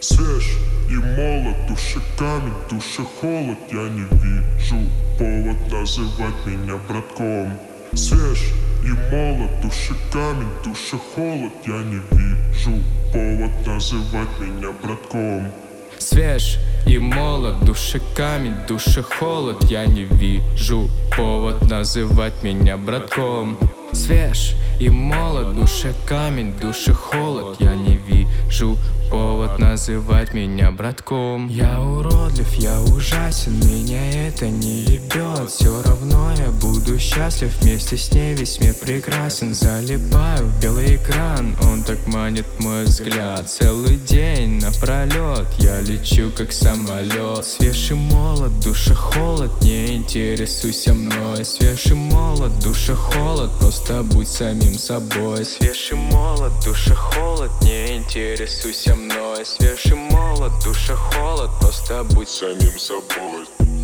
Свеж и молод, в душе камень, в душе холод. Я не вижу повод называть меня братком. Свеж и молод, в душе камень, в душе холод. Я не вижу повод называть меня братком. Свеж и молод, в душе камень, в душе холод. Я не вижу повод называть меня братком. Свеж и молод, в душе камень, в душе холод. Я не вижу повод называть меня братком. Я уродлив, я ужасен, меня это не ебет. Все равно я буду счастлив, вместе с ней весь мир прекрасен. Залипаю в белый экран, он так манит мой взгляд. Целый день напролет я лечу как самолет. Свеж и молод, в душе холод, не интересуйся мной. Свеж и молод, в душе холод, просто будь самим собой. Свеж и молод, в душе холод, не интересуйся мной. Свеж и молод, в душе холод, просто будь самим собой.